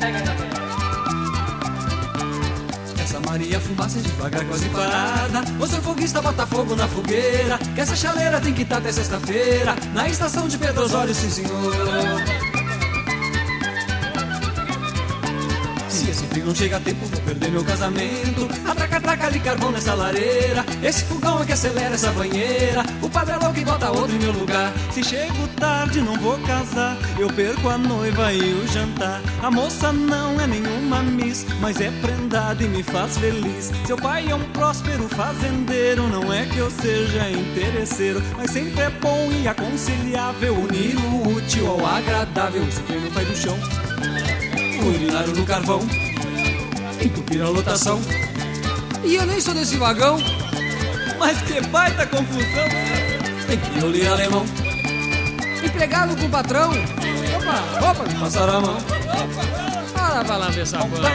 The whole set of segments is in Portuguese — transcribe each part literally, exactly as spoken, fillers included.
Essa Maria fumaça devagar, quase parada. O seu foguista bota fogo na fogueira, que essa chaleira tem que estar até sexta-feira na estação de Pedro Osório, sim senhor. Se esse trio não chega a tempo, vou perder meu casamento. Atraca, atraca ali carvão nessa lareira. Esse fogão é que acelera essa banheira. O padre é louco e bota outro em meu lugar. Se chego tarde não vou casar, eu perco a noiva e o jantar. A moça não é nenhuma miss, mas é prendada e me faz feliz. Seu pai é um próspero fazendeiro, não é que eu seja interesseiro, mas sempre é bom e aconselhável unir o útil ao agradável. Esse treino vai do chão, Urinário no carvão, entupir a lotação. E eu nem sou desse vagão, mas que baita confusão. Tem que eu ler alemão, empregado com o patrão. Opa, opa, me passaram a mão. Ora, vai lá ver essa banda.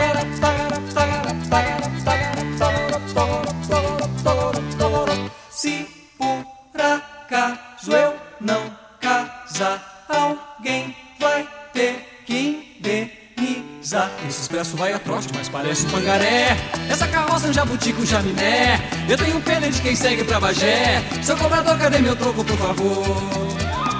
Se por acaso eu não casar, alguém vai ter que indenizar. Esse expresso vai a trote, mas parece um pangaré. Essa carroça é um jabuti com chaminé. Eu tenho pena de quem segue pra Bagé. Seu cobrador, cadê meu troco, por favor?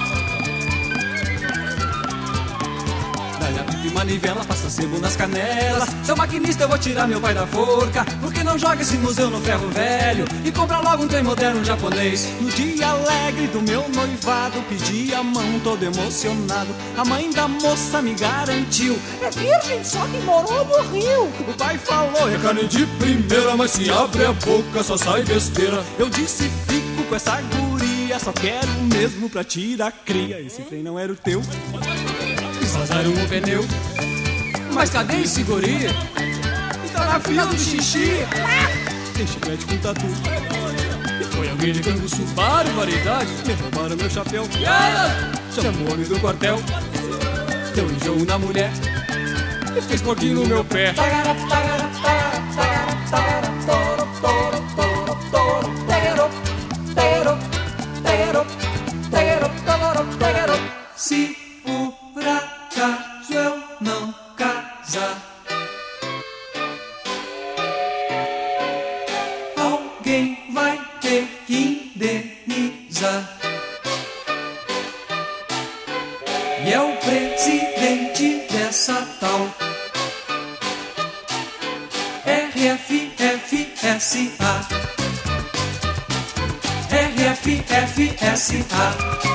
Dá-lhe a pipa e manivela, passa sebo nas canelas. Seu maquinista, eu vou tirar meu pai da forca. Porque não joga esse museu no ferro velho e compra logo um trem moderno japonês. No dia alegre do meu noivado, pedi a mão todo emocionado. A mãe da moça me garantiu: é virgem, só que morou no Rio. O pai falou: é carne de primeira, mas se abre a boca só sai besteira. Eu disse: fico com essa guria, só quero mesmo pra tirar cria. Esse trem não era o teu, vazaram o pneu. Mas cadê esse guri? Tá na fila do xixi. Tem chiclete com tatu. E foi alguém de Canguçu, barbaridade. Me roubaram meu chapéu. Chamou o homem do quartel. Deu enjoo na mulher e fez pouquinho no meu pé. Se por acaso eu não casar, alguém vai ter que indenizar. E é o presidente dessa tal R F F S A. R F F S A.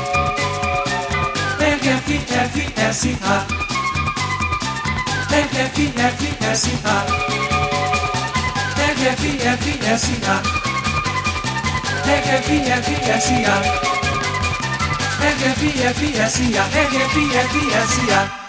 R F F S A. R F F S A. R F F S A. R F F S A. R F F S A. R F F S A.